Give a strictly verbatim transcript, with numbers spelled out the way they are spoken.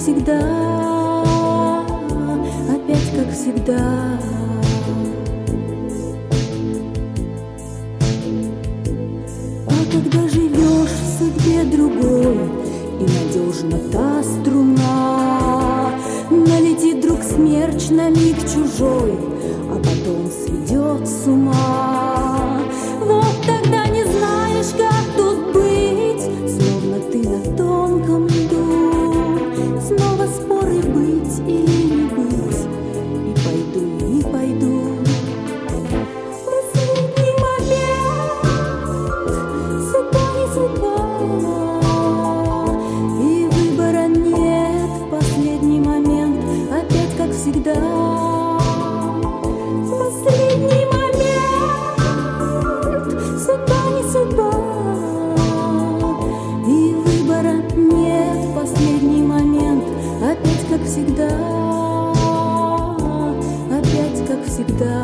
всегда, опять как всегда. А когда живешь в судьбе другой, и надежна та струна, налетит вдруг смерч на миг чужой, а потом сведет с ума. Вот тогда не знаешь, как тут быть, словно ты на тонком льду. Снова споры быть или не быть, и пойду, и не пойду. Последний момент, судьба не судьба, и выбора нет. В последний момент опять как всегда. Последний момент, судьба не судьба, и выбора нет. В последний момент опять как всегда, опять как всегда.